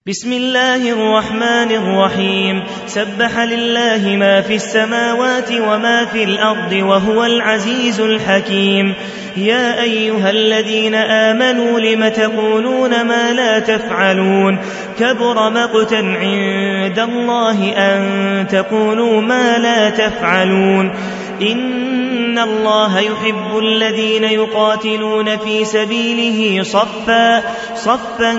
بسم الله الرحمن الرحيم. سبح لله ما في السماوات وما في الأرض وهو العزيز الحكيم. يا أيها الذين آمنوا لم تقولون ما لا تفعلون؟ كبر مقتا عند الله أن تقولوا ما لا تفعلون. إن الله يحب الذين يقاتلون في سبيله صفا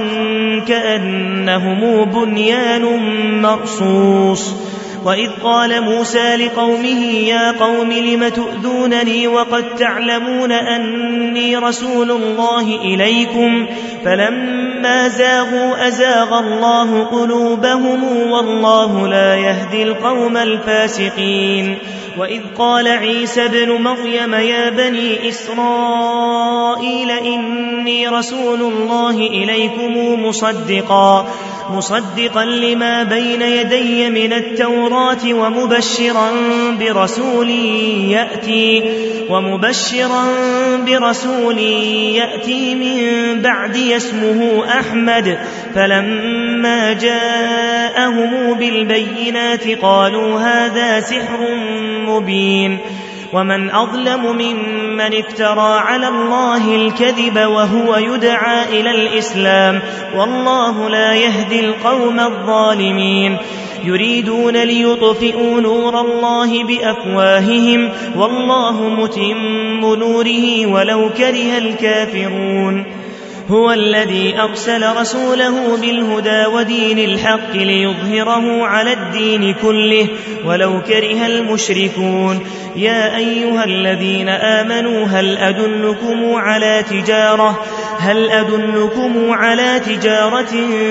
كأنهم بنيان مرصوص. وإذ قال موسى لقومه يا قوم لم تؤذونني وقد تعلمون أني رسول الله إليكم فلما زاغوا أزاغ الله قلوبهم والله لا يهدي القوم الفاسقين. وإذ قال عيسى ابن مريم يا بني إسرائيل إني رسول الله إليكم مصدقا لما بين يدي من التوراة ومبشرا برسول يأتي من بعدي اسمه أحمد. فلما جاءهم بالبينات قالوا هذا سحر مبين. ومن أظلم ممن افترى على الله الكذب وهو يدعى إلى الإسلام والله لا يهدي القوم الظالمين. يريدون ليطفئوا نور الله بأفواههم والله متم نوره ولو كره الكافرون. هو الذي أرسل رسوله بالهدى ودين الحق ليظهره على الدين كله ولو كره المشركون. يا أيها الذين آمنوا هل أدلكم على تجارة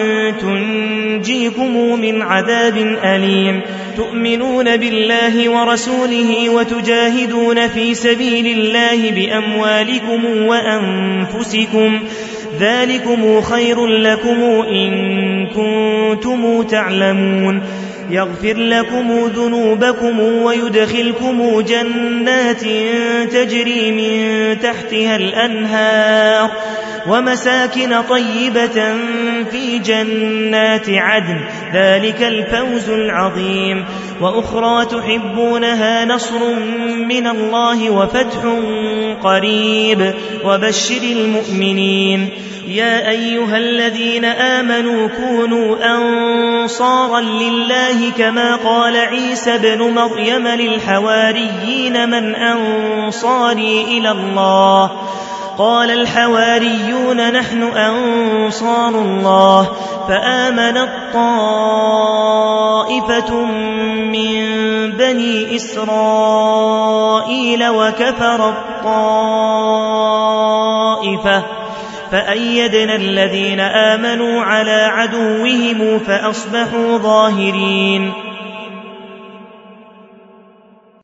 تنجيكم من عذاب أليم؟ تؤمنون بالله ورسوله وتجاهدون في سبيل الله بأموالكم وأنفسكم ذلكم خير لكم إن كنتم تعلمون. يغفر لكم ذنوبكم ويدخلكم جنات تجري من تحتها الأنهار ومساكن طيبة في جنات عدن ذلك الفوز العظيم. وأخرى تحبونها نصر من الله وفتح قريب وبشر المؤمنين. يا أيها الذين آمنوا كونوا أنصارا لله كما قال عيسى ابن مريم للحواريين من أنصاري إلى الله؟ قال الحواريون نحن أنصار الله. فآمنت طائفة من بني إسرائيل وكفرت طائفة فأيدنا الذين آمنوا على عدوهم فأصبحوا ظاهرين.